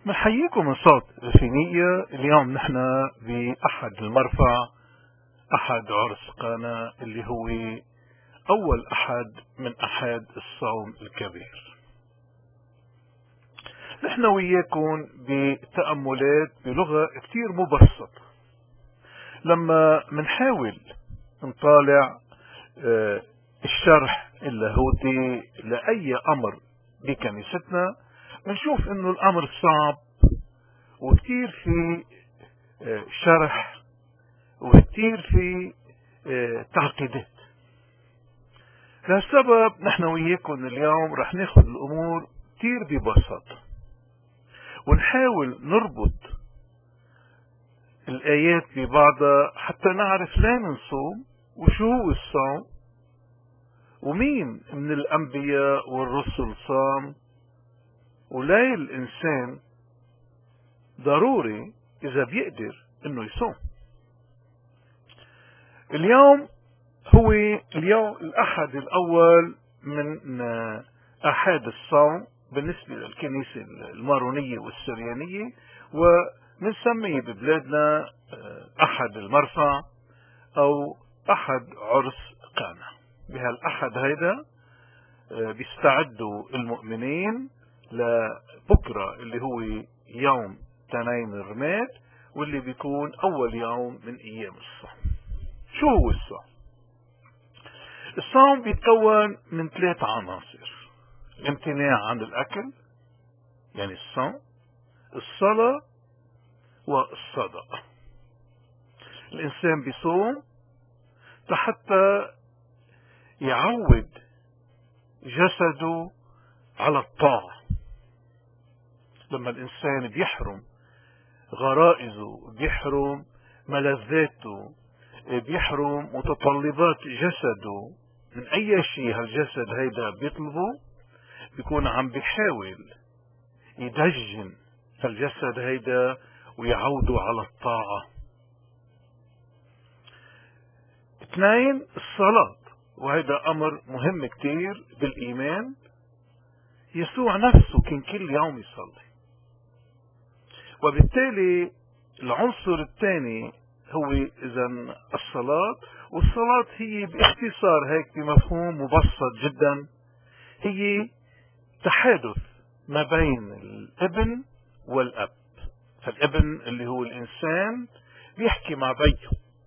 بنحييكم من صوت الفينية. اليوم نحن بأحد المرفع، أحد عرس قانا اللي هو أول أحد من أحد الصوم الكبير. نحن وياكم بتأملات بلغة كتير مبسطة لما منحاول نطالع الشرح اللاهوتي لأي أمر بكنيستنا، بنشوف انه الامر صعب وكتير في شرح وكتير في تعقيدات. لهالسبب نحن وياكم اليوم رح ناخذ الامور كتير ببساطة ونحاول نربط الايات ببعضها حتى نعرف لين نصوم وشو هو الصوم ومين من الانبياء والرسل صام، ولاي الإنسان ضروري إذا بيقدر إنه يصوم. اليوم هو اليوم الأحد الأول من أحد الصوم بالنسبة للكنيسة المارونية والسريانية، ومنسميه ببلادنا أحد المرفع أو أحد عرس قانا. بهالأحد هيدا بيستعدوا المؤمنين لبكرة اللي هو يوم تنايم الرماد، واللي بيكون أول يوم من أيام الصوم. شو هو الصوم؟ الصوم بيتكون من 3 عناصر: الامتناع عن الأكل يعني الصوم، الصلاة، والصدقة. الإنسان بيصوم حتى يعود جسده على الطاعة. لما الإنسان بيحرم غرائزه، بيحرم ملذاته، بيحرم متطلبات جسده من أي شيء هالجسد هيدا بيطلبه، بيكون عم بيحاول يدجن هالجسد هيدا ويعوده على الطاعة. 2 الصلاة، وهذا أمر مهم كتير بالإيمان. يسوع نفسه كان كل يوم يصلي، وبالتالي العنصر الثاني هو إذن الصلاة. والصلاة هي باختصار هيك بمفهوم مبسط جدا هي تحادث ما بين الابن والأب. فالابن اللي هو الإنسان بيحكي مع بيه،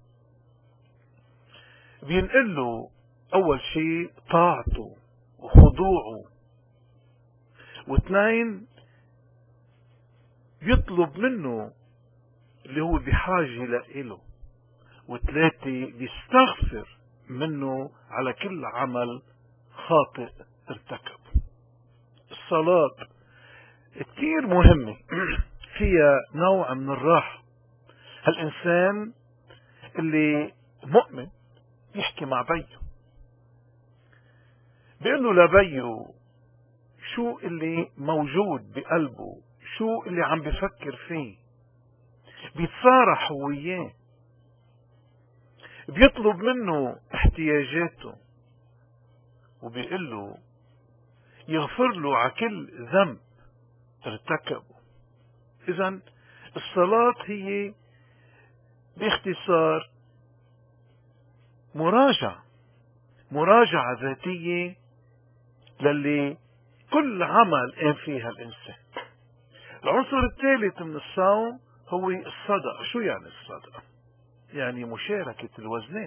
بينقل له أول شيء طاعته وخضوعه، و2 بيطلب منه اللي هو بحاجة لإله، و3 بيستغفر منه على كل عمل خاطئ ارتكبه. الصلاة كتير مهمة فيها نوع من الراحة. هالإنسان اللي مؤمن يحكي مع بيه، بيقول له لبيه شو اللي موجود بقلبه، شو اللي عم بفكر فيه، بيتصارح وياه، بيطلب منه احتياجاته، وبيقول له يغفر له على كل ذنب ارتكبه. اذن الصلاة هي باختصار مراجعة ذاتية للي كل عمل قام فيها الإنسان. العنصر الثالث من الصوم هو الصدقة. شو يعني الصدقة؟ يعني مشاركة الوزنات.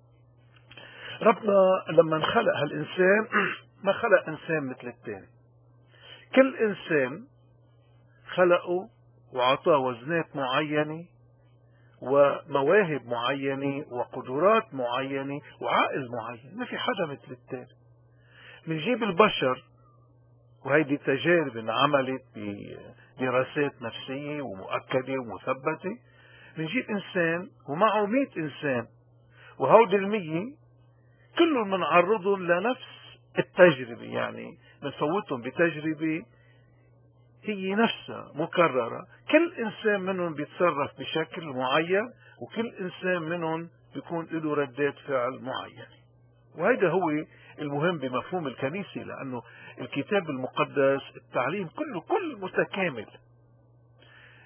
ربنا لما خلق هالإنسان ما خلق إنسان مثل الثاني. كل إنسان خلقه وعطاه وزنات معينة ومواهب معينة وقدرات معينة وعقل معين. ما في حدا مثل الثاني. بنجيب البشر، وهيدي تجارب انعملت بدراسات نفسية ومؤكدة ومثبتة. بنجيب إنسان ومعه 100 إنسان، وهودي 100 كلهم منعرضهم لنفس التجربة، يعني بنفوتهم بتجربة هي نفسها مكررة. كل إنسان منهم بيتصرف بشكل معين، وكل إنسان منهم بيكون له ردات فعل معينة. وهذا هو المهم بمفهوم الكنيسة، لأنه الكتاب المقدس التعليم كله كل متكامل.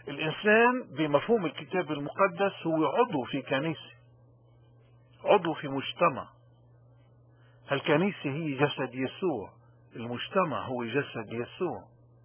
الإنسان بمفهوم الكتاب المقدس هو عضو في كنيسة، عضو في مجتمع. الكنيسة هي جسد يسوع، المجتمع هو جسد يسوع.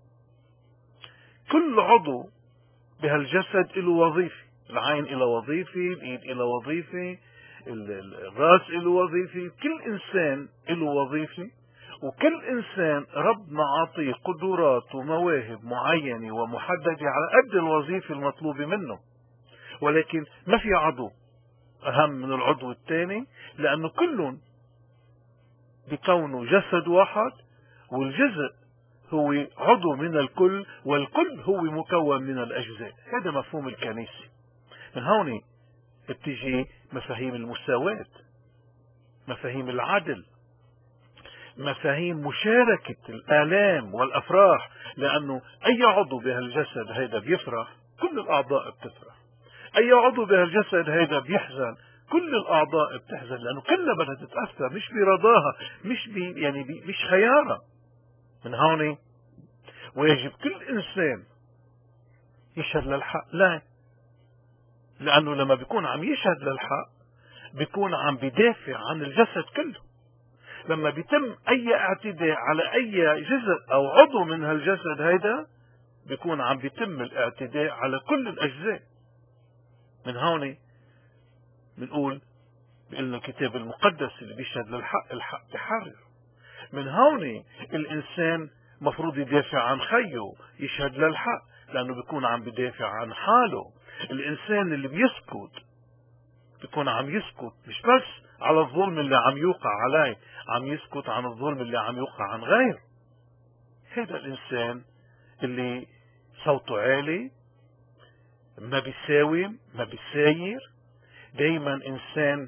كل عضو بهالجسد له وظيفة، العين له وظيفة، الإيد له وظيفة، الراس له وظيفة، كل إنسان له وظيفة. وكل إنسان ربنا عطيه قدرات ومواهب معينة ومحددة على قد الوظيفة المطلوبة منه. ولكن ما في عضو أهم من العضو الثاني، لأنه كلهم بكونه جسد واحد، والجزء هو عضو من الكل، والكل هو مكون من الأجزاء. هذا مفهوم الكنيسة. من هون بتجي مفاهيم المساواة، مفاهيم العدل، مفاهيم مشاركة الآلام والأفراح، لأنه أي عضو بهالجسد هيدا بيفرح كل الأعضاء بتفرح، أي عضو بهالجسد هيدا بيحزن كل الأعضاء بتحزن، لأنه كلها بدها تتأثر، مش برضاها، مش خيارها. من هون ويجب كل إنسان يشهد للحق. لا، لأنه لما بيكون عم يشهد للحق بيكون عم بيدافع عن الجسد كله. لما بيتم أي اعتداء على أي جزء أو عضو من هالجسد هيدا بيكون عم بيتم الاعتداء على كل الأجزاء. من هون بنقول بأن الكتاب المقدس اللي بيشهد للحق الحق بحرر. من هون الإنسان مفروض يدافع عن خيه، يشهد للحق، لأنه بيكون عم بيدافع عن حاله. الإنسان اللي بيسكت بيكون عم يسكت مش بس على الظلم اللي عم يوقع عليه، عم يسكت عن الظلم اللي عم يوقع عن غيره. هذا الإنسان اللي صوته عالي، ما بيساوم، ما بيساير، دايما إنسان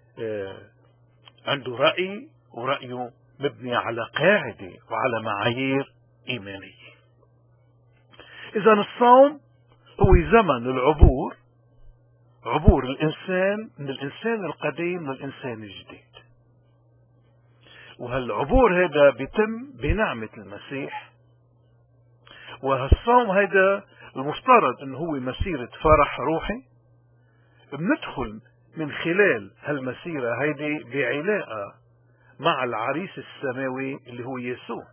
عنده رأي، ورأيه مبني على قاعدة وعلى معايير إيمانية. إذا الصوم هو زمن العبور، عبور الإنسان من الإنسان القديم للإنسان الجديد. وهالعبور هذا بيتم بنعمة المسيح. وهالصوم هذا المفترض انه هو مسيرة فرح روحي، بندخل من خلال هالمسيرة هيدي بعلاقة مع العريس السماوي اللي هو يسوع.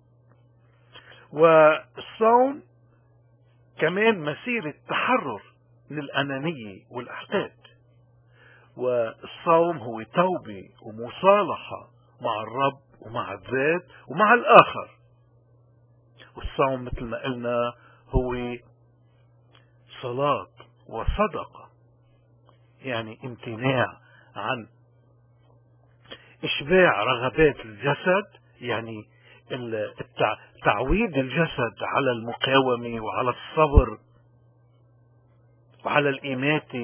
والصوم كمان مسيرة تحرر من الأنانية والأحقاد. والصوم هو توبة ومصالحة مع الرب ومع الذات ومع الآخر. والصوم مثل ما قلنا هو صلاة وصدقة، يعني امتناع عن إشباع رغبات الجسد، يعني تعويد الجسد على المقاومة وعلى الصبر وعلى الإماتة،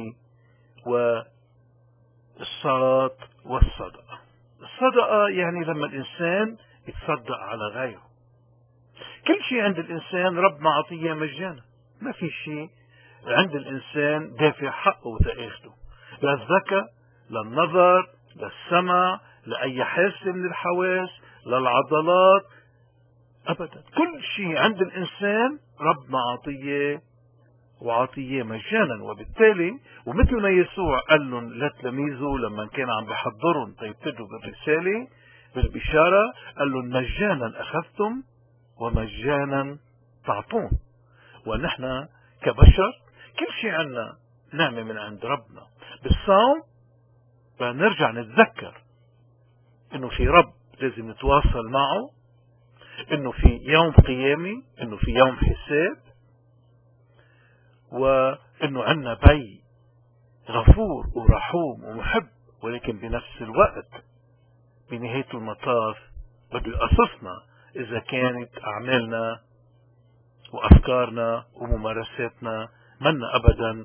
والصلاة والصدقة. الصدقة يعني لما الإنسان يتصدق على غيره. كل شيء عند الإنسان ربنا عطيه مجانا، ما في شيء عند الإنسان دافع حقه وتأخذه، لا الذكاء، لا النظر، لا السمع، لا أي حاسة من الحواس، لا العضلات، أبدا. كل شيء عند الإنسان ربنا عطيه وعطيه مجانا. وبالتالي ومثل ما يسوع قال لهم لتلاميذه لما كان عم بحضرهم تيبتدوا بالرسالة بالبشارة، قال لهم مجانا أخذتم ومجانا تعطون. ونحن كبشر كل شيء عنا نعمة من عند ربنا. بالصوم بنرجع نتذكر انه في رب لازم نتواصل معه، انه في يوم قيامي، انه في يوم حساب، وانه عنا بي غفور ورحوم ومحب، ولكن بنفس الوقت بنهاية المطاف بده يقصصنا اذا كانت اعمالنا وافكارنا وممارساتنا منا ابدا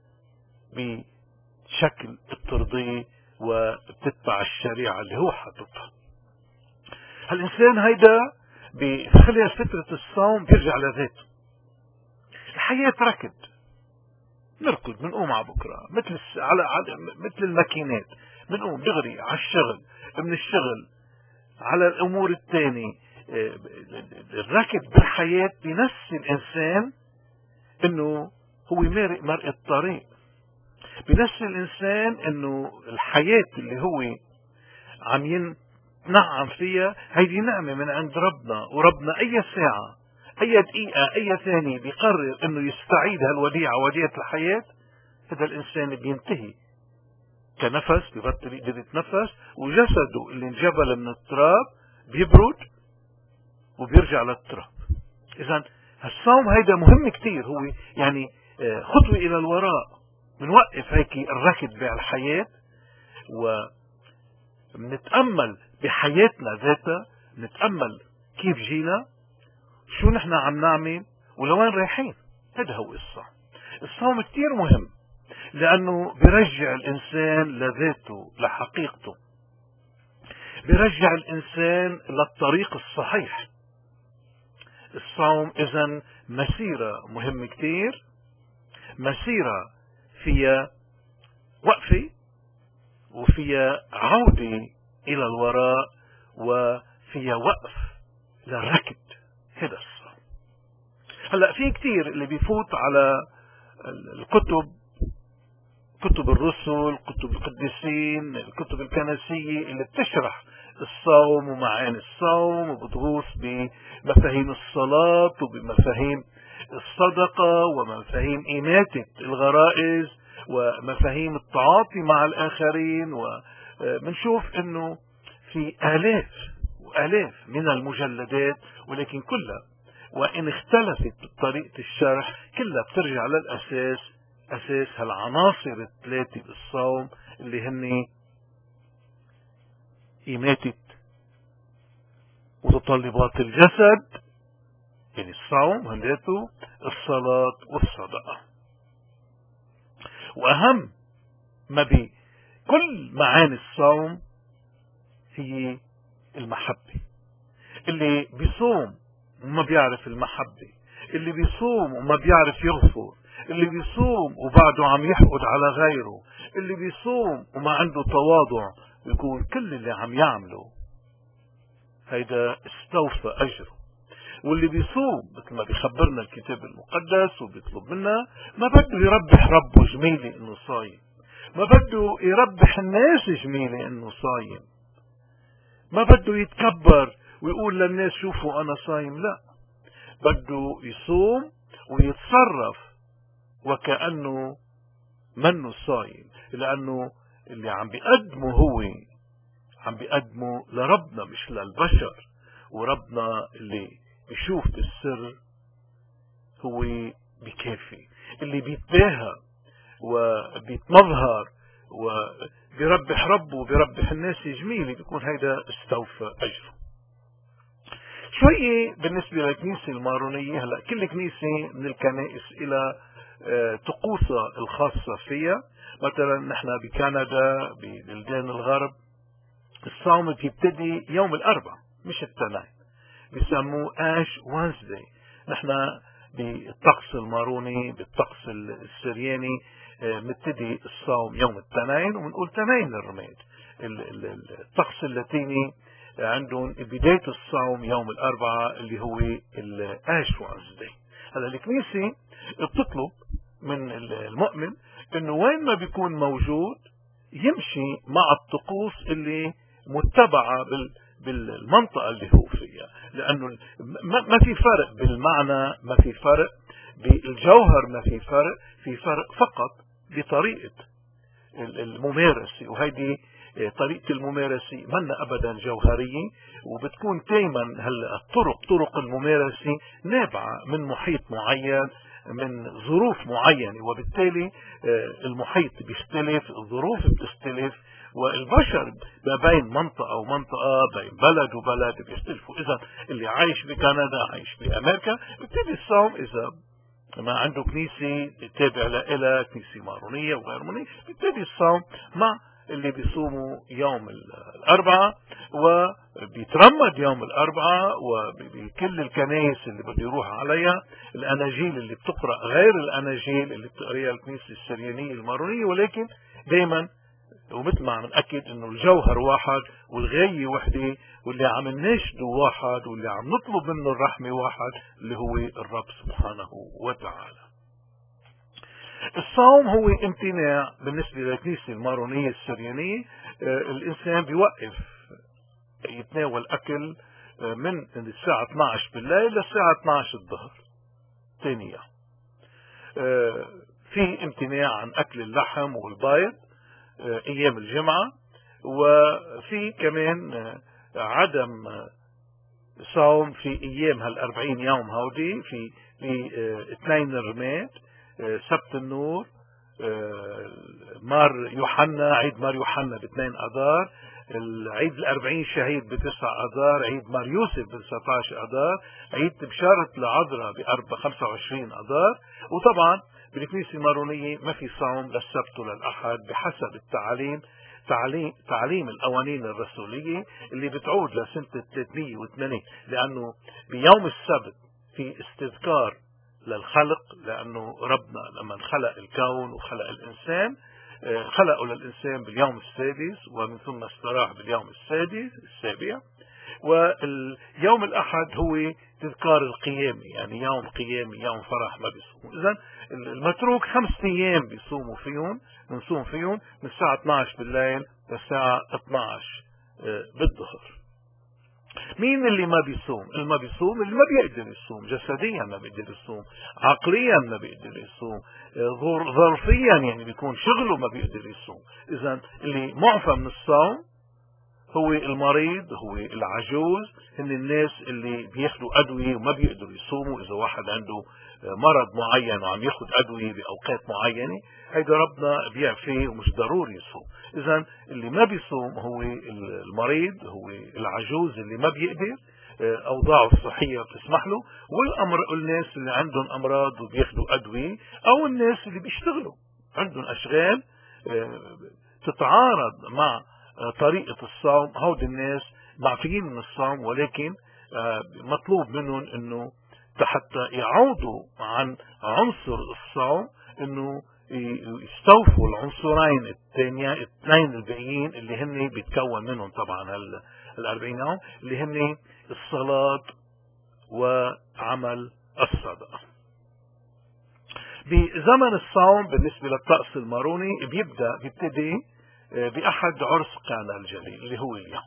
بشكل بترضيه وبتتبع الشريعة اللي هو حاططها. هالإنسان هيدا بخلال فترة الصوم بيرجع لذاته. الحياة ركض، نركض، بنقوم على بكرة مثل الماكينات، بنقوم دغري على الشغل، من الشغل على الأمور الثانية. الركض بالحياة بنفس الإنسان إنه هو مارق مرق الطريق. بنفس الإنسان إنه الحياة اللي هو عم ينعم فيها هيدي نعمة من عند ربنا، وربنا أي ساعة أي دقيقة أي ثانية بيقرر إنه يستعيد هالوديعة وديعة الحياة، هذا الإنسان بينتهي كنفس، ببطل يقدر يتنفس، وجسده اللي انجبل من التراب بيبرد وبيرجع للتراب. إذا الصوم هيدا مهم كتير، هو يعني خطوة إلى الوراء، بنوقف هيك الركض بالحياة ونتأمل بحياتنا ذاتها، نتأمل كيف جينا، شو نحن عم نعمل، ولوين رايحين. هذا هو الصوم. الصوم كتير مهم لأنه بيرجع الإنسان لذاته، لحقيقته، بيرجع الإنسان للطريق الصحيح. الصوم إذن مسيرة مهمة كتير، مسيرة فيها وقفة وفيها عودة إلى الوراء وفيها وقف للركض. هذا الصوم. هلأ في كتير اللي بيفوت على الكتب، كتب الرسل، كتب القديسين، الكتب الكنسية اللي بتشرح الصوم ومعاني الصوم، وبتغوص بمفاهيم الصلاة وبمفاهيم الصدقة ومفاهيم إماتة الغرائز ومفاهيم التعاطي مع الآخرين. ومنشوف انه في آلاف وآلاف من المجلدات، ولكن كلها وإن اختلفت بطريقة الشرح كلها بترجع للأساس، أساس هالعناصر الثلاثة بالصوم اللي هن إماتة متطلبات الجسد، يعني الصوم هندته، الصلاة والصدقة. وأهم ما بكل معاني الصوم هي المحبة. اللي بيصوم وما بيعرف المحبة، اللي بيصوم وما بيعرف يغفر، اللي بيصوم وبعده عم يحقد على غيره، اللي بيصوم وما عنده تواضع، يقول كل اللي عم يعمله هيدا استوفى أجره. واللي بيصوم مثل ما بيخبرنا الكتاب المقدس وبيطلب منا، ما بده يربح ربه جميلة انه صايم، ما بده يربح الناس جميلة انه صايم، ما بده يتكبر ويقول للناس شوفوا انا صايم. لا، بده يصوم ويتصرف وكأنه منه صايم، لأنه اللي عم بيقدمه هو عم بيقدمه لربنا مش للبشر. وربنا اللي بيشوف بالسر هو بكافي. اللي بيتباهى وبيتمظهر وبيربح ربه وبيربح الناس جميل، بيكون هيدا استوفى أجره. شوية بالنسبة للكنيسة المارونية. هلأ كل كنيسة من الكنائس إلى طقوسها الخاصة فيها. مثلا نحن بكندا ببلدان الغرب الصوم بيبتدي يوم الأربعاء مش التنين، بيسموه آش وانسداي. نحن بالطقس الماروني بالطقس السرياني بنبتدي الصوم يوم التنين وبنقول تنين الرماد. الطقس اللاتيني عندهم بداية الصوم يوم الأربعاء اللي هو الآش وانسداي. هلا الكنيسة بتطلب من المؤمن انه وين ما بيكون موجود يمشي مع الطقوس اللي متبعة بالمنطقة اللي هو فيها، لأنه ما في فرق بالمعنى، ما في فرق بالجوهر، ما في فرق، في فرق فقط بطريقة الممارسة. وهيدي طريقة الممارسة منا أبدا جوهرية، وبتكون دائما هلا طرق الممارسة نابعة من محيط معين، من ظروف معينة، وبالتالي المحيط بيختلف، الظروف بتختلف، والبشر ما بين منطقة ومنطقة، بين بلد وبلد بيختلفوا. إذا اللي عايش بكندا عايش بأمريكا بيبتدي الصوم، إذا ما عنده كنيسة تابع لها كنيسة مارونية وغير مارونية بيبتدي الصوم مع اللي بيصوموا يوم الأربعاء، وبيترمد يوم الأربعاء. وبكل الكنائس اللي بده يروح عليها الأناجيل اللي بتقرأ غير الأناجيل اللي بتقرأها الكنيسة السريانية المارونية، ولكن دايما ومثل ما عم نأكد انه الجوهر واحد والغاية وحدة، واللي عم نناشده واحد، واللي عم نطلب منه الرحمة واحد اللي هو الرب سبحانه وتعالى. الصوم هو امتناع بالنسبة للكنيسة المارونية السريانية. الإنسان بيوقف يتناول أكل من الساعة 12 بالليل للساعة 12 الظهر. ثانيا في امتناع عن أكل اللحم والبيض أيام الجمعة، وفي كمان عدم صوم في أيام هال40 يوم هودي في اثنين الرماد، سبت النور، مار يوحنا، عيد مار يوحنا ب2 أذار، العيد ال40 شهيد ب9 أذار، عيد مار يوسف ب19 أذار، عيد بشارة العذراء ب25 أذار. وطبعا بالكنيسة المارونية ما في صوم للسبت وللأحد بحسب تعليم القوانين الرسولية اللي بتعود لسنة 308، لأنه بيوم السبت في استذكار للخلق، لأنه ربنا لما خلق الكون وخلق الإنسان خلقه للإنسان باليوم السادس، ومن ثم استراح باليوم السابع. واليوم الأحد هو تذكار القيامة، يعني يوم قيامي، يوم فرح ما بيصوم. إذن المتروك 5 أيام بيصوموا فيهم، بنصوم فيهم من الساعة 12 بالليل للساعة 12 بالظهر. مين اللي ما بيصوم؟ اللي ما بيصوم اللي ما بيقدر يصوم، جسديا ما بيقدر يصوم، عقليا ما بيقدر يصوم، ظرفيا يعني بيكون شغله ما بيقدر يصوم. إذن اللي معفى من الصوم هو المريض، هو العجوز، هن الناس اللي بياخدوا أدوية وما بيقدروا يصوموا. إذا واحد عنده مرض معين وعم ياخد أدوية بأوقات معينة، هيدا ربنا بيعفيه ومش ضروري يصوم. إذن اللي ما بيصوم هو المريض، هو العجوز اللي ما بيقدر، أوضاعه الصحية بتسمح له، والناس اللي عندهم أمراض وبياخدوا أدوية، أو الناس اللي بيشتغلوا عندهم أشغال تتعارض مع طريقة الصوم. هود الناس معفيين من الصوم، ولكن مطلوب منهم انه حتى يعودوا عن عنصر الصوم انه يستوفوا العنصرين الاثنين الباقيين اللي هن بيتكون منهم طبعا ال40 يوم، اللي هن الصلاة وعمل الصدقة. بزمن الصوم بالنسبة للطقس الماروني بيبتدي بأحد عرس قانا الجليل اللي هو اليوم،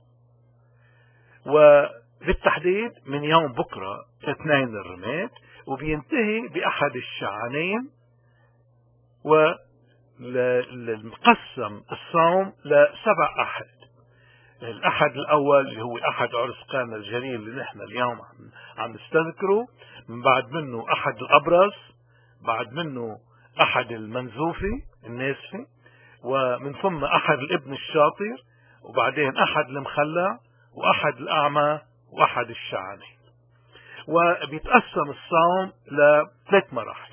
وبالتحديد من يوم بكرة 2 الرماد، وبينتهي بأحد الشعانين. ومقسم الصوم ل7 أحد. الأحد الأول اللي هو أحد عرس قانا الجليل اللي نحن اليوم عم نستذكره، من بعد منه أحد الأبرص، بعد منه أحد المنزوفي الناسفي، ومن ثم أحد الابن الشاطر، وبعدين أحد المخلع، وأحد الأعمى، وأحد الشعاني. وبيتقسم الصوم ل3 مراحل.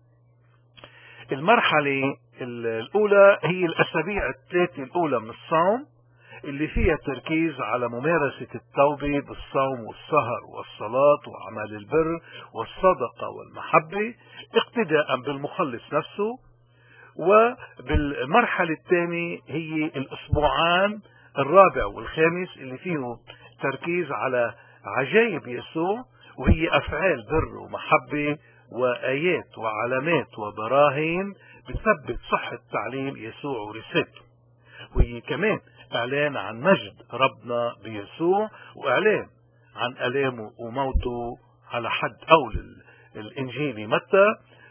المرحلة الأولى هي الأسابيع ال3 الأولى من الصوم، اللي فيها تركيز على ممارسة التوبة بالصوم والسهر والصلاة وعمل البر والصدقة والمحبة اقتداء بالمخلص نفسه. وبالمرحلة الثانية هي الأسبوعان الرابع والخامس، اللي فيه تركيز على عجائب يسوع، وهي أفعال بر ومحبة وآيات وعلامات وبراهين بتثبت صحة تعليم يسوع ورسالته، وهي كمان إعلان عن مجد ربنا بيسوع، وإعلان عن ألامه وموته على حد قول الإنجيلي متى.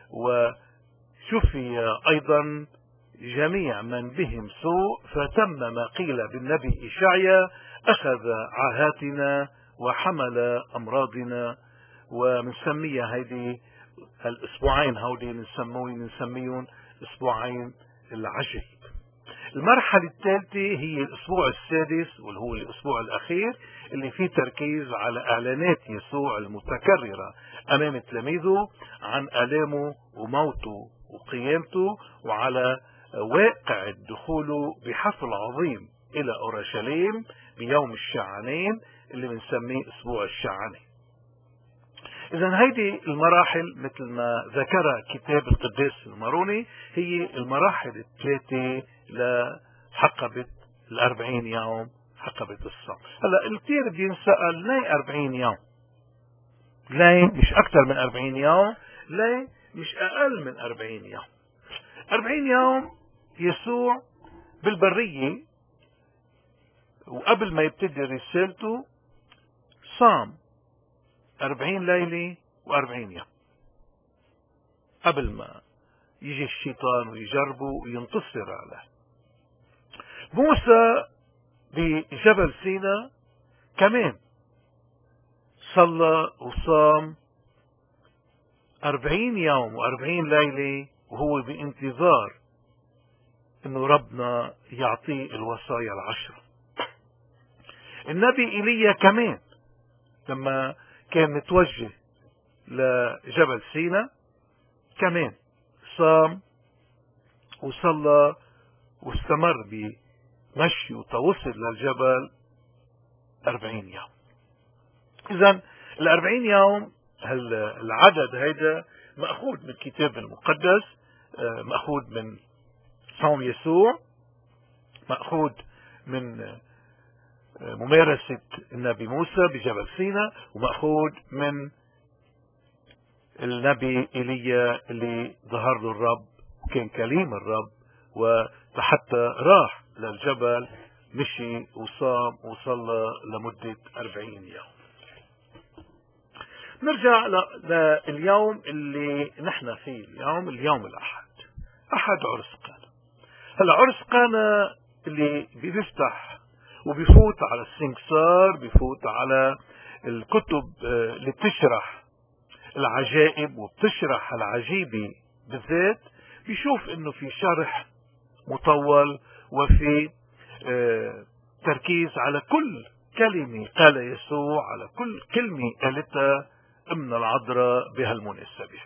وشفي أيضا جميع من بهم سوء، فتم ما قيل بالنبي إشعيا: أخذ عاهاتنا وحمل أمراضنا. ومنسميها هيدي الأسبوعين هودي منسميهم أسبوعين العجيب. المرحلة الثالثة هي الأسبوع السادس، واللي هو الأسبوع الأخير، اللي فيه تركيز على إعلانات يسوع المتكررة أمام تلاميذه عن آلامه وموته وقيامته، وعلى واقع دخوله بحفل عظيم إلى أورشليم بيوم الشعانين اللي بنسميه أسبوع الشعانين. إذن هيدي المراحل مثل ما ذكرها كتاب القديس الماروني هي المراحل ال3 لحقبة 40 يوم، حقبة الصوم. هلا الكثير بينسأل ليه 40 يوم؟ ليه مش أكثر من 40 يوم؟ ليه مش أقل من 40 يوم؟ 40 يوم يسوع بالبرية، وقبل ما يبتدي رسالته صام 40 ليلة و40 يوم قبل ما يجي الشيطان ويجربه وينتصر عليه. موسى بجبل سيناء كمان صلى وصام 40 يوم و40 ليلة وهو بانتظار انه ربنا يعطيه الوصايا العشرة. النبي ايليا كمان لما كان متوجه لجبل سيناء كمان صام وصلى واستمر بمشي وتوصل للجبل 40 يوم. اذا 40 يوم العدد هيدا مأخوذ من الكتاب المقدس، مأخوذ من صوم يسوع، مأخوذ من ممارسة النبي موسى بجبل سيناء، ومأخوذ من النبي إيليا اللي ظهر له الرب وكان كليم الرب، وحتى راح للجبل مشي وصام وصلى لمدة 40 يوم. نرجع لليوم اللي نحن فيه اليوم الأحد، أحد عرس قانا. هلا عرس قانا اللي بيفتح وبيفوت على السنكسار، بيفوت على الكتب اللي بتشرح العجائب وبتشرح العجيبة بالذات، بيشوف انه في شرح مطول وفي تركيز على كل كلمة قال يسوع، على كل كلمة قالتها أمنا العذراء بهالمناسبة.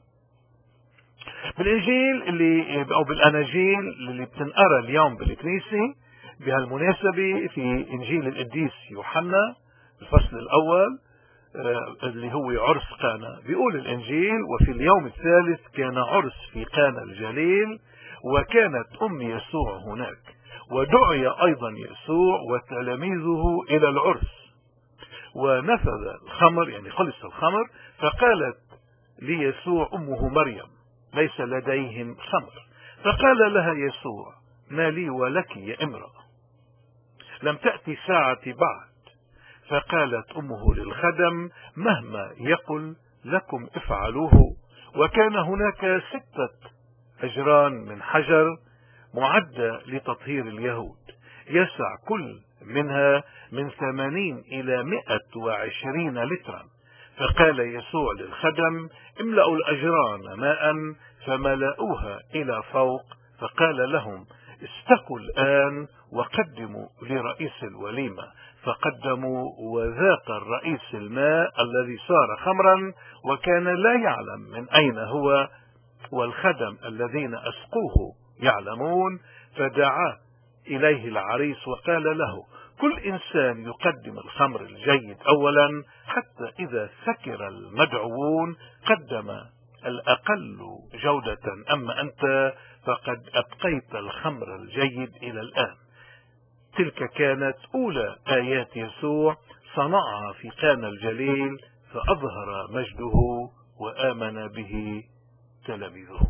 بالإنجيل أو بالأناجيل اللي بتنقرأ اليوم بالكنيسة بهالمناسبة، في إنجيل القديس يوحنا الفصل الأول اللي هو عرس قانا، بيقول الإنجيل: وفي اليوم الثالث كان عرس في قانا الجليل، وكانت أم يسوع هناك، ودعي أيضا يسوع وتلاميذه إلى العرس، ونفذ الخمر، يعني خلص الخمر، فقالت ليسوع أمه مريم: ليس لديهم خمر. فقال لها يسوع: ما لي ولك يا امرأة، لم تأتي ساعتي بعد. فقالت أمه للخدم: مهما يقل لكم افعلوه. وكان هناك 6 أجران من حجر معدة لتطهير اليهود، يسع كل منها من 80 إلى 120 لترا. فقال يسوع للخدم: املأوا الأجران ماء، فملأوها إلى فوق. فقال لهم: استقوا الآن وقدموا لرئيس الوليمة. فقدموا، وذاق الرئيس الماء الذي صار خمرا، وكان لا يعلم من أين هو، والخدم الذين أسقوه يعلمون. فدعا إليه العريس وقال له: كل إنسان يقدم الخمر الجيد أولا، حتى إذا سكر المدعوون قدم الأقل جودة، أما أنت فقد أبقيت الخمر الجيد إلى الآن. تلك كانت أولى آيات يسوع صنعها في قانا الجليل، فأظهر مجده وآمن به تلاميذه.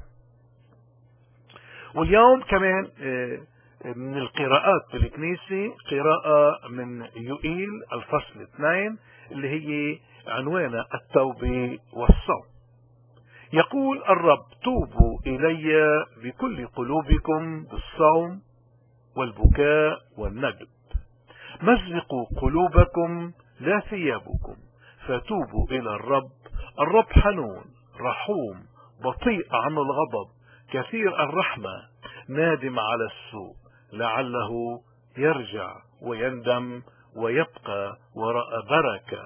واليوم كمان من القراءات بالكنيسة قراءة من يوئيل الفصل 2 اللي هي عنوانها التوبة والصوم. يقول الرب: توبوا إلي بكل قلوبكم بالصوم والبكاء والندب، مزقوا قلوبكم لا ثيابكم، فتوبوا إلى الرب. الرب حنون رحوم، بطيء عن الغضب، كثير الرحمة، نادم على السوء، لعله يرجع ويندم ويبقى وراء بركة.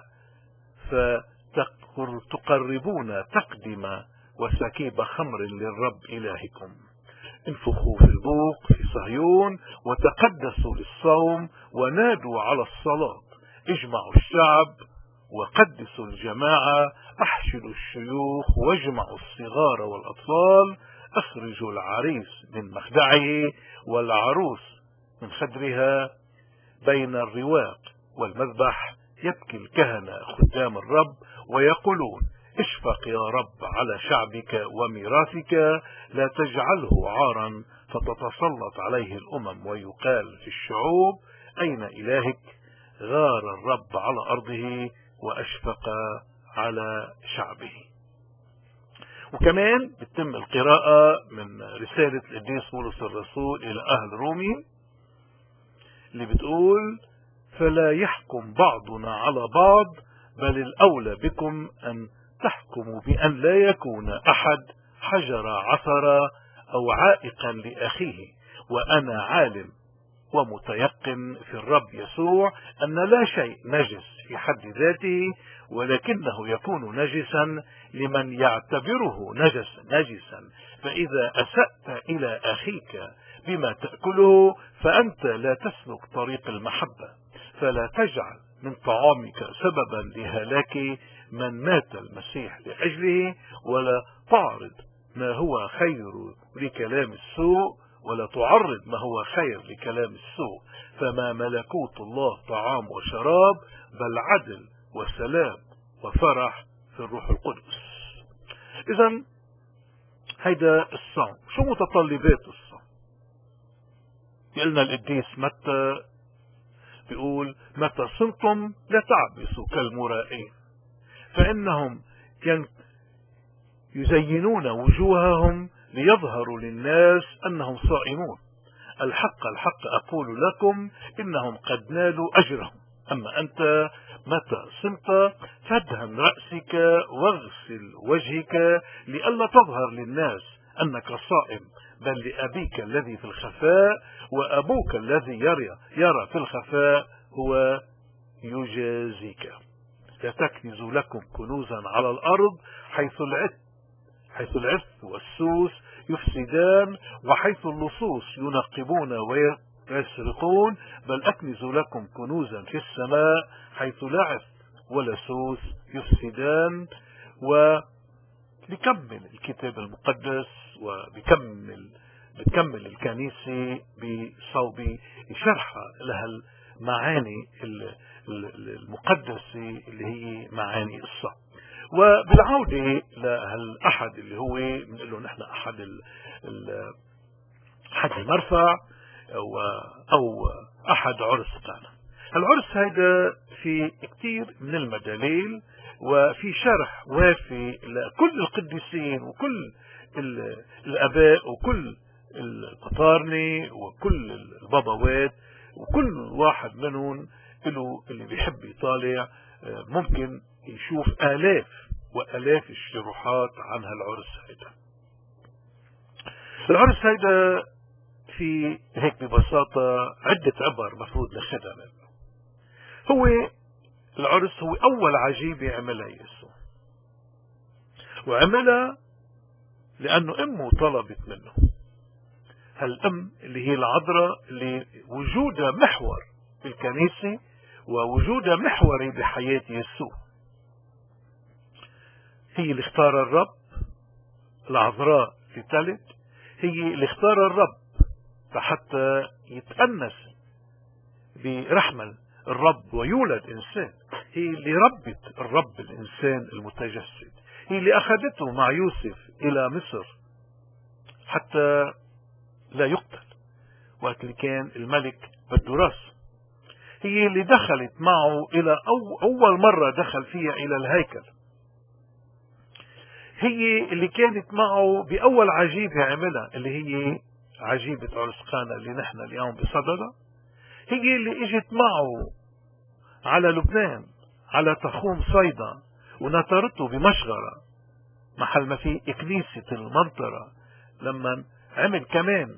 فتقربون تقدمة وسكيب خمر للرب إلهكم. انفخوا في البوق في صهيون، وتقدسوا للصوم، ونادوا على الصلاة. اجمعوا الشعب وقدسوا الجماعة، احشدوا الشيوخ واجمعوا الصغار والأطفال. اخرجوا العريس من مخدعه والعروس من خدرها. بين الرواق والمذبح يبكي الكهنة خدام الرب ويقولون: اشفق يا رب على شعبك وميراثك، لا تجعله عارا فتتسلط عليه الأمم ويقال في الشعوب أين إلهك؟ غار الرب على أرضه وأشفق على شعبه. وكمان بتتم القراءة من رسالة القديس بولس الرسول إلى أهل رومي اللي بتقول: فلا يحكم بعضنا على بعض، بل الأولى بكم أن تحكموا بأن لا يكون أحد حجر عثر أو عائقا لأخيه، وأنا عالم ومتيقن في الرب يسوع أن لا شيء نجس في حد ذاته، ولكنه يكون نجسا لمن يعتبره نجسا. فإذا أسأت إلى أخيك بما تأكله فأنت لا تسلك طريق المحبة، فلا تجعل من طعامك سببا لهلاك من مات المسيح لأجله، ولا تعرض ما هو خير لكلام السوء، ولا تعرض ما هو خير لكلام السوء. فما ملكوت الله طعام وشراب، بل عدل وسلام وفرح في الروح القدس. إذن هيدا الصوم. شو متطلبات الصوم؟ قلنا القديس متى بيقول: متى صمتم لا تعبسوا كالمرائين، فإنهم يزينون وجوههم ليظهروا للناس أنهم صائمون. الحق الحق أقول لكم إنهم قد نالوا أجرهم. أما أنت متى صمت فادهن رأسك واغسل وجهك لئلا تظهر للناس أنك صائم، بل لأبيك الذي في الخفاء، وأبوك الذي يرى في الخفاء هو يجازيك. لا تكنزوا لكم كنوزا على الأرض، حيث العث والسوس يفسدان، وحيث اللصوص ينقبون ويسرقون، بل أكنزوا لكم كنوزا في السماء، حيث لا عث ولا سوس يفسدان. ولكمل الكتاب المقدس بتكمل الكنيسة بصوب شرح لها المعاني المقدسة اللي هي معاني الصوم. وبالعودة لهالأحد اللي هو بنقول له نحن أحد المرفع أو أحد عرس قانا. العرس هذا في كتير من المدليل، وفي شرح وافي لكل القديسين وكل الآباء وكل القطارنة وكل البابوات، وكل واحد منهم له اللي بيحب يطالع ممكن يشوف آلاف وآلاف الشروحات عن هالعرس هيدا. العرس هيدا في هيك ببساطة عدة عبر مفروض ناخدها منه. العرس هو أول عجيبة عملها يسوع، وعملها لأنه أمه طلبت منه. هالأم اللي هي العذراء اللي وجودها محور في الكنيسة ووجودها محوري بحياة يسوع، هي اللي اختار الرب. العذراء في تلد هي اللي اختار الرب حتى يتأنس برحمة الرب ويولد إنسان. هي اللي ربت الرب الإنسان المتجسد، هي اللي أخذته مع يوسف إلى مصر حتى لا يقتل وقت اللي كان الملك بده راسه. هي اللي دخلت معه إلى أول مرة دخل فيها إلى الهيكل. هي اللي كانت معه بأول عجيبة عملها اللي هي عجيبة عرس قانا اللي نحن اليوم بصددها. هي اللي اجت معه على لبنان على تخوم صيدا ونطرته بمشغرة محل ما في كنيسة المنطرة، لما عمل كمان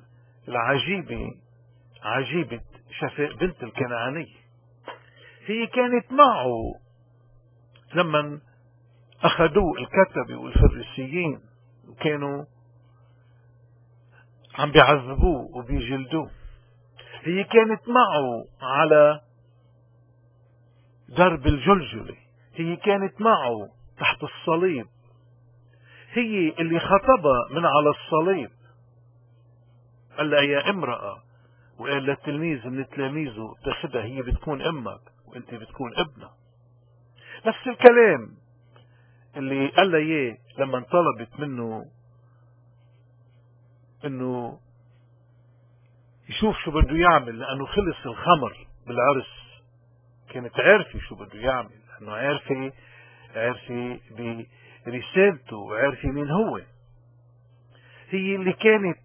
عجيبة شفاء بنت الكنعانية. هي كانت معه لما أخذوه الكتبة والفريسيين وكانوا عم بيعذبوه وبيجلدوه. هي كانت معه على درب الجلجلة. هي كانت معه تحت الصليب. هي اللي خطبها من على الصليب، قال لها يا امرأة، وقال للتلميذ من تلاميذه تاخدها هي بتكون امك وانت بتكون ابنها. نفس الكلام اللي قال لي اياه لما طلبت منه انه يشوف شو بده يعمل، لانه خلص الخمر بالعرس. كانت عارفة شو بده يعمل، لانه عارفة برسالته وعارفة مين هو. هي اللي كانت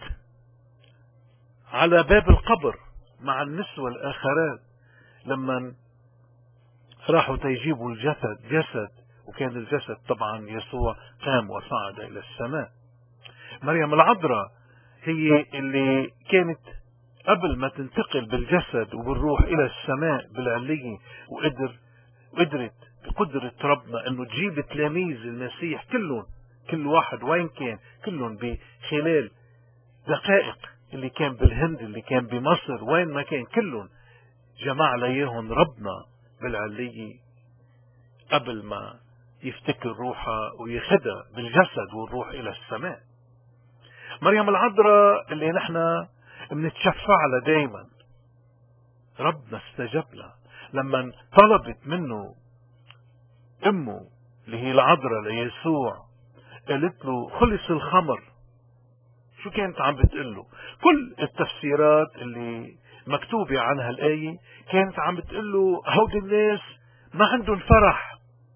على باب القبر مع النسوة الآخرات لما راحوا تيجيبوا جسد، وكان الجسد طبعا يسوع قام وصعد إلى السماء. مريم العذراء هي اللي كانت قبل ما تنتقل بالجسد وبالروح إلى السماء بالعلية، وقدرت بقدرة ربنا أنه تجيب تلاميذ المسيح كلهم، كل واحد وين كان، كلهم بخلال دقائق، اللي كان بالهند، اللي كان بمصر، وين ما كان، كلهم جمع ليهم ربنا بالعلية قبل ما يفتكر روحها ويخدها بالجسد والروح إلى السماء. مريم العذراء اللي نحن بنتشفع لها دايما، ربنا استجاب لها لما طلبت منه امه اللي هي العذراء ليسوع، قالت له خلص الخمر. شو كانت عم بتقول له؟ كل التفسيرات اللي مكتوبة عن هالآية كانت عم بتقول له هودي الناس ما عندهم فرح،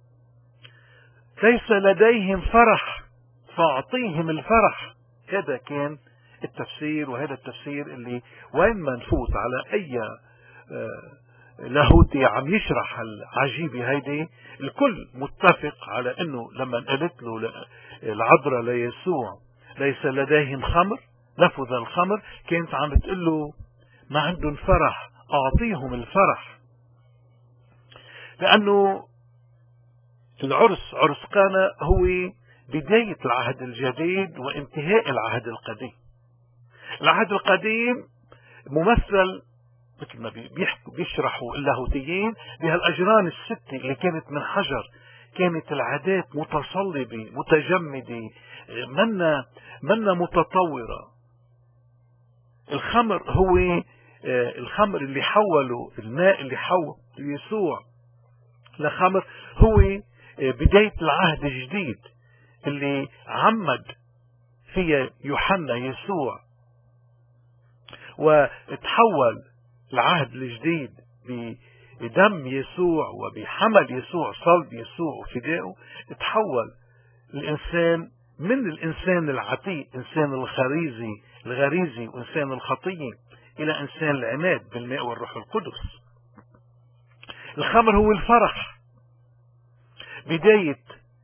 ليس لديهم فرح فأعطيهم الفرح. هذا كان التفسير، وهذا التفسير اللي وين ما نفوت على أي لاهوتي عم يشرح العجيبة هيدي، الكل متفق على انه لما قالت له العذراء ليسوع ليس لديهم خمر، نفذ الخمر، كانت عم بتقول له ما عندهم فرح، اعطيهم الفرح. لانه العرس، عرس قانا، هو بداية العهد الجديد وانتهاء العهد القديم. العهد القديم ممثل مثل ما بيشرحوا اللاهوتيين بهالأجران الستة اللي كانت من حجر. كانت العادات متصلبة متجمدة، منا متطورة. الخمر هو الخمر اللي حوله، الماء اللي حول يسوع لخمر، هو بداية العهد الجديد اللي عمد فيها يوحنا يسوع، وتحول العهد الجديد بدم يسوع وبحمل يسوع، صلب يسوع وفدائه. تحول الإنسان من الإنسان العتيق، إنسان الغريزي وإنسان الخطية، إلى إنسان العماد بالماء والروح القدس. الخمر هو الفرح. بداية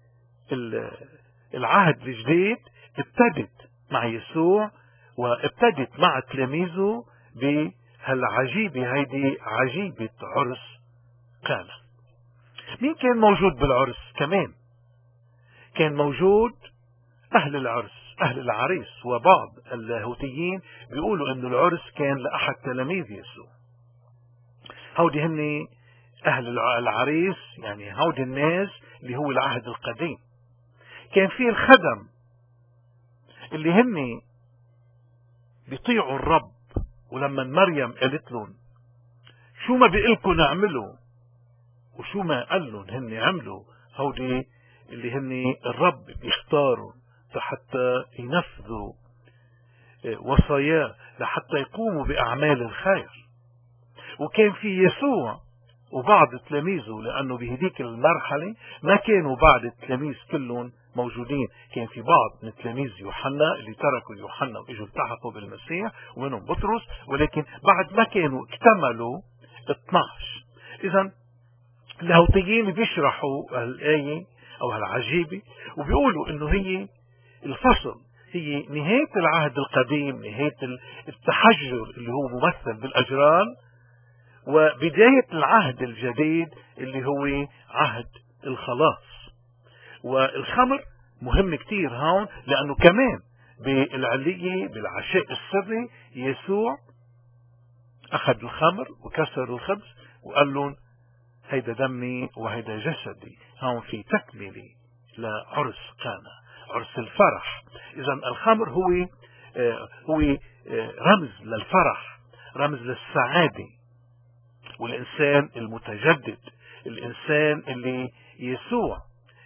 العهد الجديد ابتدت مع يسوع وابتدت مع تلاميذه بهالعجيبة هيدي، عجيبة عرس قانا. مين كان موجود بالعرس كمان؟ كان موجود أهل العرس، أهل العريس. وبعض اللاهوتيين بيقولوا أن العرس كان لأحد تلاميذ يسوع. هودي هن أهل العريس، يعني هودي الناس اللي هو العهد القديم. كان فيه الخدم اللي هن بيطيعوا الرب، ولما مريم قالت لهم شو ما بيقلكم نعمله وشو ما قال لهم هن عملوا، هودي اللي هن الرب بيختاروا حتى ينفذوا وصاياه، لحتى يقوموا بأعمال الخير. وكان في يسوع وبعض تلاميذه، لأنه بهديك المرحلة ما كانوا بعض التلاميذ كلهم موجودين. كان في بعض من تلاميذ يوحنا اللي تركوا يوحنا واجوا التحقوا بالمسيح، ومنهم بطرس، ولكن بعد ما كانوا اكتملوا 12. إذن اللاهوتيين بيشرحوا الآية أو هالعجيبة وبيقولوا إنه هي الفصل، هي نهاية العهد القديم، نهاية التحجر اللي هو ممثل بالأجران، وبداية العهد الجديد اللي هو عهد الخلاص. والخمر مهم كتير هون، لأنه كمان بالعلية بالعشاء السري يسوع أخذ الخمر وكسر الخبز وقال لهم هيدا دمي وهيدا جسدي. هون في تكملة لعرس قانا، عرس الفرح. إذا الخمر هو رمز للفرح، رمز للسعادة، والإنسان المتجدد، الإنسان اللي يسوع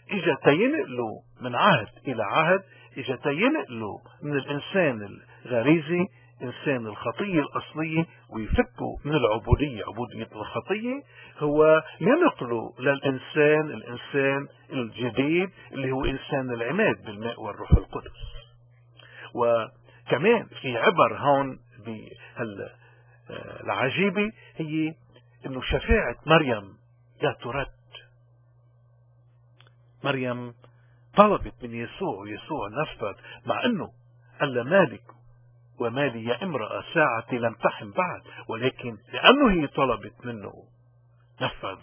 اجا تينقلوا من عهد الى عهد، اجا تينقلوا من الانسان الغريزي انسان الخطية الاصلية ويفكوا من العبودية، عبودية الخطية، هو ينقلوا الانسان الجديد اللي هو انسان العماد بالماء والروح القدس. وكمان في عبر هون العجيبة هي انه شفاعة مريم لا ترد. مريم طلبت من يسوع ويسوع نفذ، مع انه قال مالك ومالي يا امرأة ساعتي لم تحن بعد، ولكن لانه هي طلبت منه نفذ.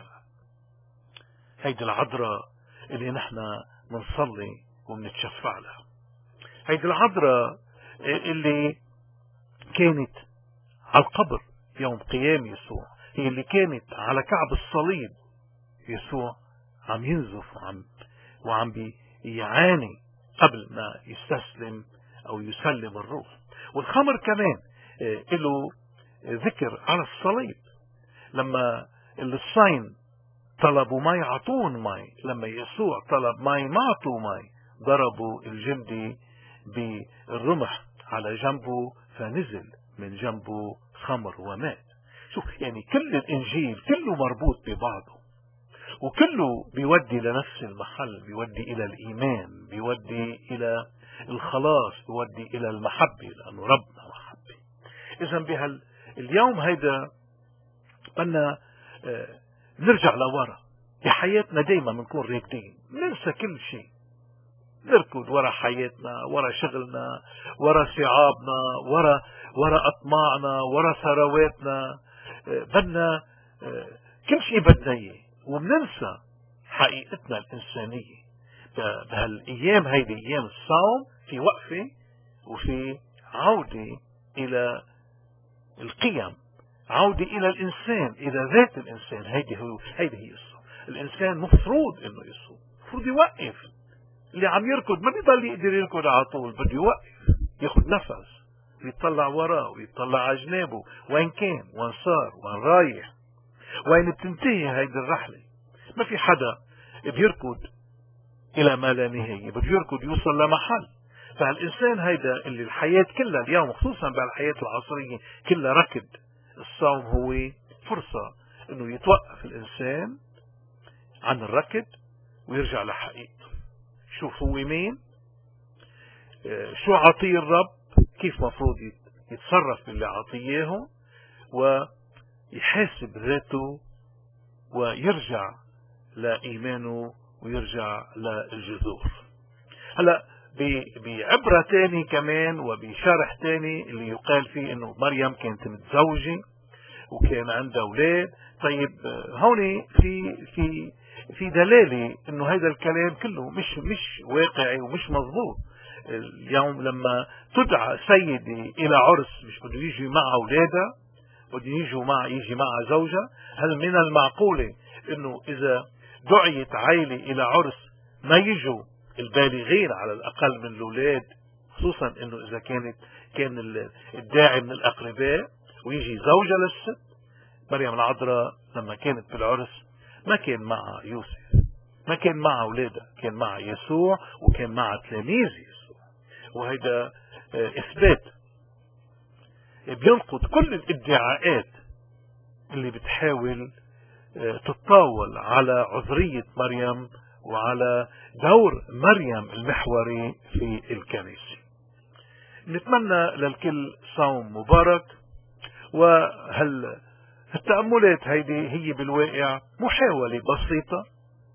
هيدي العذراء اللي نحن بنصلي وبنتشفع لها، هيدي العذراء اللي كانت على القبر يوم قيام يسوع، هي اللي كانت على كعب الصليب يسوع عم ينزف وعم بيعاني قبل ما يستسلم او يسلم الروح. والخمر كمان له ذكر على الصليب، لما الصين طلبوا مي عطون مي، لما يسوع طلب مي ما عطوا مي، ضربوا الجندي بالرمح على جنبه فنزل من جنبه خمر ومات. شوف يعني كل الانجيل كله مربوط ببعضه، وكله بيودي لنفس المحل، بيودي الى الايمان، بيودي الى الخلاص، بيودي الى المحبة، لانه ربنا محبة. اذا اليوم هيدا بدنا نرجع لورا بحياتنا، دايما بنكون راكدين، ننسى كل شيء، نركض ورا حياتنا، ورا شغلنا، ورا صعابنا، ورا اطماعنا، ورا ثرواتنا، بدنا كل شيء بدنا اياه، وبننسى حقيقتنا الانسانيه. بهالايام هيدي ايام الصوم في وقفه وفي عوده الى القيم، عوده الى الانسان، الى ذات الانسان. هيدي هي الصوم. الانسان مفروض انه يصوم، مفروض يوقف. اللي عم يركض ما بيضل يقدر يركض على طول، بده يوقف، ياخذ نفس ويطلع وراه ويطلع على جنابه، وين كان، وين صار، وين رايح، وين بتنتهي هيدي الرحله. ما في حدا بيركض الى ما لا نهايه، بده يركض يوصل لمحل. فالانسان هيدا اللي الحياه كلها اليوم، خصوصا بالحياه العصريه، كلها ركض. الصوم هو فرصه انه يتوقف الانسان عن الركض ويرجع لحقيقته. شوف هو مين، شو عطيه الرب، كيف مفروض يتصرف باللي عطيه، ويحاسب ذاته ويرجع لإيمانه ويرجع للجذور. هلا بعبرة تاني كمان وبشرح تاني اللي يقال فيه انه مريم كانت متزوجة وكان عندها اولاد. طيب هون في دلالة انه هذا الكلام كله مش واقعي ومش مضبوط. اليوم لما تدعى سيدة الى عرس، مش بده يجي معها اولادها، بده يجي معها زوجها. هل من المعقولة انه اذا دعيت عائلة الى عرس ما يجوا البالغين على الاقل من الاولاد، خصوصا انه اذا كان الداعي من الاقرباء، ويجي زوجها للست؟ مريم العذراء لما كانت بالعرس ما كان معها يوسف، ما كان معها اولادها، كان معها يسوع وكان معها تلاميذ يسوع. وهذا اثبات بينقض كل الادعاءات اللي بتحاول تتطاول على عذرية مريم وعلى دور مريم المحوري في الكنيسة. نتمنى للكل صوم مبارك. التأملات هيدي هي بالواقع محاولة بسيطة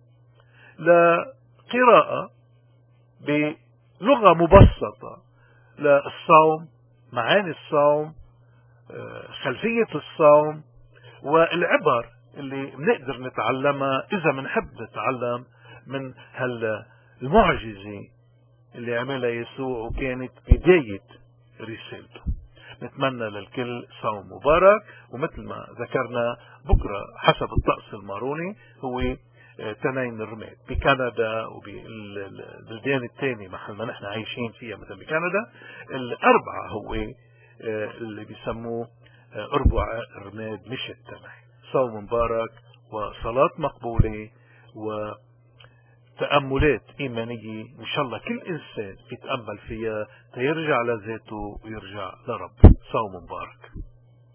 لقراءة بلغة مبسطة للصوم، معاني الصوم، خلفية الصوم، والعبر اللي بنقدر نتعلمها إذا بنحب نتعلم من المعجزة اللي عملها يسوع وكانت بداية رسالته. نتمنى للكل صوم مبارك. ومثل ما ذكرنا بكرة حسب الطقس الماروني هو تنين الرماد بكندا وبالبلدان الثانية محل ما نحن عايشين فيها مثل بكندا. الأربعة هو اللي بيسموه أربع الرماد مش التنين. صوم مبارك وصلاة مقبولة تأملات إيمانية إن شاء الله كل إنسان يتأمل فيها تيرجع لذاته ويرجع لرب. صوم مبارك.